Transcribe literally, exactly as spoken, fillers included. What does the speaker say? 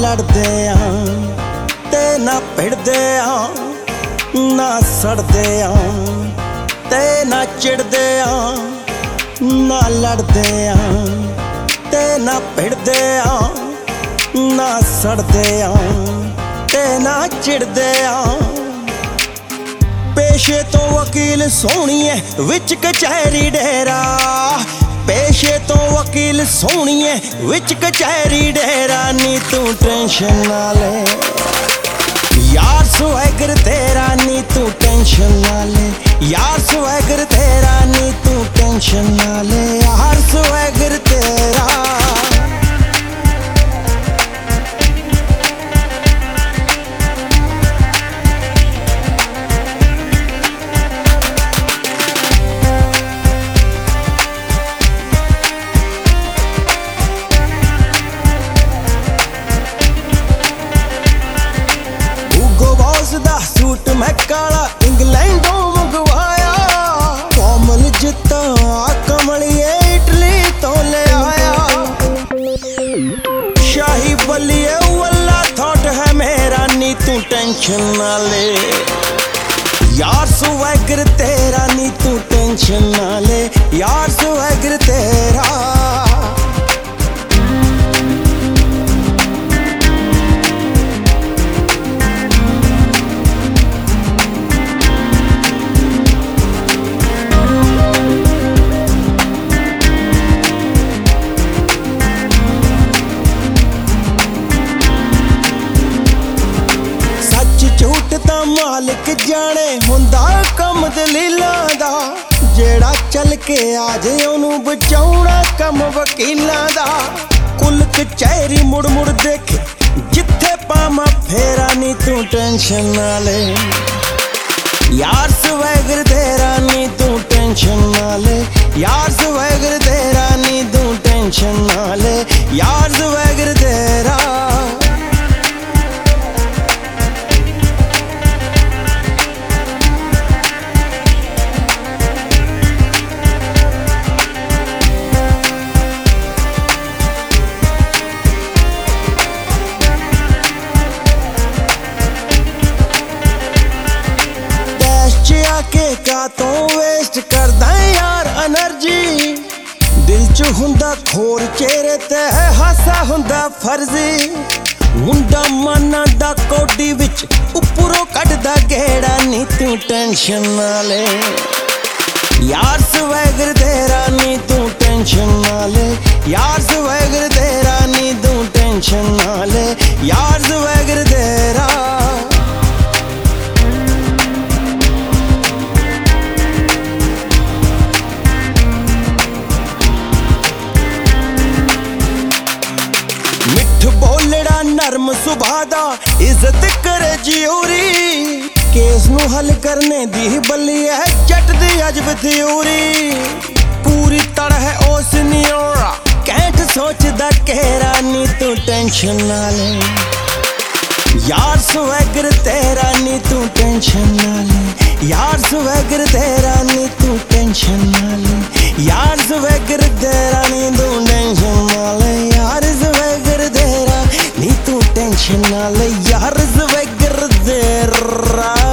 लड़दे आ ते ना भिड़दे आ ना सड़दे आ ते ना चिड़दे आ ना लड़दे आ ते ना भिड़दे आ ना सड़दे आ ते ना चिड़दे आ। पेशे तो वकील सोहणीए विच कचहरी डेरा, पेशे तो वकील सोहणीए विच कचहरी डेरा। नी तू टेंशन ना ले यार स्वैगर तेरा, नी तू टेंशन ना ले यार स्वैगर तेरा, नी तू टेंशन ना ले यार स्वैगर तेरा। दा सूट मैं काला इंग्लैंडों मंगवाया, कोमल जिता कमलिए इटली तो ले आया। शाही बलिए वल्ला थॉट है मेरा, नी तू टेंशन ना ले यार स्वैगर तेरा, नी तू टेंशन ना ले यार स्वैगर तेरा। झूठ दा मालिक जाने हुंदा कम दलीलां दा, जेड़ा चल के आ जाए ओनू बचाउणा कम वकीलां दा। कुल कचहरी मुड़ मुड़ देखे जिथे पामा फेरा, नी तू टेंशन ना ले यार स्वैगर तेरा, नी तू टेंशन ना ले यार स्वैगर तेरा, नी तू टेंशन ना ले यार स्वैगर तेरा। के का तो वेस्ट करदा यार एनर्जी, दिल च हुंदा खोर चेहरे ते हासा हुंदा फर्जी। मुंडा माना दा कोडी विच उपरों कटदा गेड़ा, नी तू टेंशन ना ले यार स्वैगर तेरा, नी तू टेंशन ना ले यार स्वैगर तेरा, नी तू टेंशन ना ले यार स्वैगर तेरा। बोलड़ा नरम सुभा दा इज्जत करे जियोरी, केस नू हल करने दी बल्ली है जट दी अजब थ्योरी। पूरी तरह ओस नियोरा कैंट सोचदा केरा, नी तू टेंशन ना ले यार स्वैगर तेरा, नी तू टेंशन ना ले यार स्वैगर तेरा, नी तू टेंशन ना ले यार स्वैगर तेरा, नी तू टेंशन ना ले यार स्वैगर तेरा, नी तू टेंशन ना ले यार स्वैगर तेरा।